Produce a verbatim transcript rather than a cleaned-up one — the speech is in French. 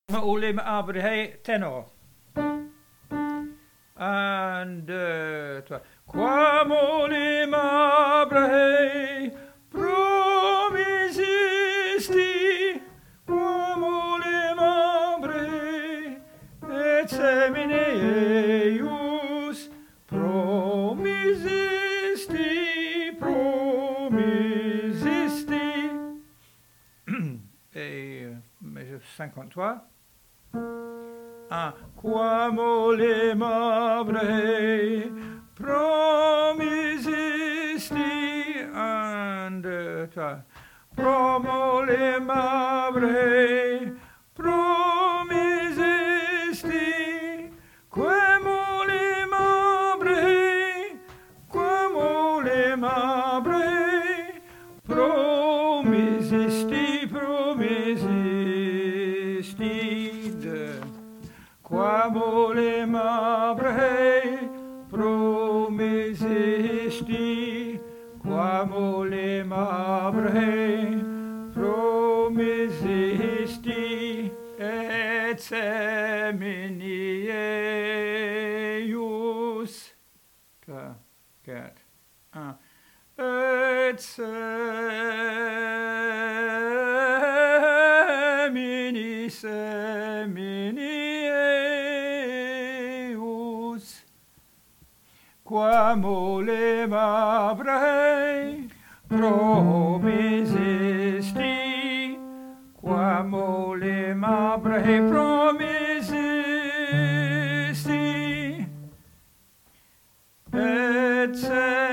Olim Abrahé tenor. Un, deux, trois. Quam olim Abrahé promisisti, quam olim Abrahé et semine eius promisisti, promisisti. Et euh, cinquante-trois. Un. Quam olim Abrahé promisisti. Un, deux, trois. Prom olim Abrahé promisisti. Quam olim Abrahé, quam olim Abrahé promisisti, promisisti. Deux. Quam olim Abrahé promisisti, quam olim Abrahé promisisti, et semini eius. Trois, quatre, un. Et semini, semini eius. Quam olim Abrahé promisisti, quam olim Abrahé promisisti, et